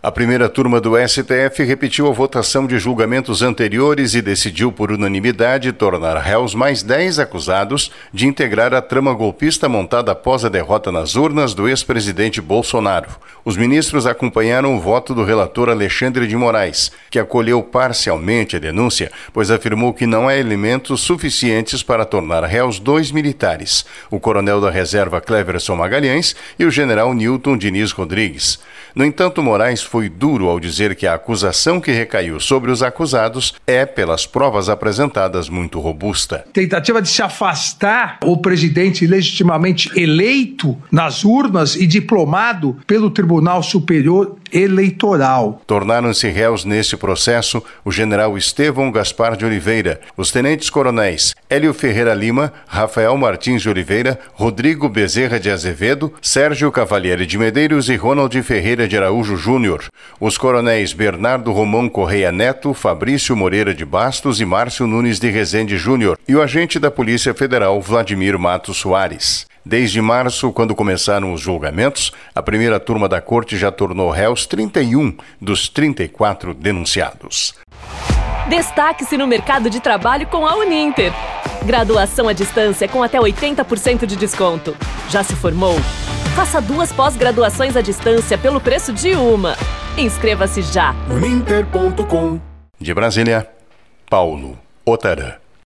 A primeira turma do STF repetiu a votação de julgamentos anteriores e decidiu por unanimidade tornar réus mais 10 acusados de integrar a trama golpista montada após a derrota nas urnas do ex-presidente Bolsonaro. Os ministros acompanharam o voto do relator Alexandre de Moraes, que acolheu parcialmente a denúncia, pois afirmou que não há elementos suficientes para tornar réus 2 militares, o coronel da reserva Cleverson Magalhães e o general Newton Diniz Rodrigues. No entanto, Moraes foi duro ao dizer que a acusação que recaiu sobre os acusados é, pelas provas apresentadas, muito robusta. Tentativa de se afastar o presidente legitimamente eleito nas urnas e diplomado pelo Tribunal Superior Eleitoral. Tornaram-se réus neste processo o general Estevão Gaspar de Oliveira, os tenentes-coronéis Hélio Ferreira Lima, Rafael Martins de Oliveira, Rodrigo Bezerra de Azevedo, Sérgio Cavalieri de Medeiros e Ronald Ferreira de Araújo Júnior, os coronéis Bernardo Romão Correia Neto, Fabrício Moreira de Bastos e Márcio Nunes de Rezende Júnior e o agente da Polícia Federal Vladimir Matos Soares. Desde março, quando começaram os julgamentos, a primeira turma da corte já tornou réus 31 dos 34 denunciados. Destaque-se no mercado de trabalho com a Uninter. Graduação à distância com até 80% de desconto. Já se formou? Faça 2 pós-graduações à distância pelo preço de uma. Inscreva-se já. Uninter.com. De Brasília, Paulo Otarã.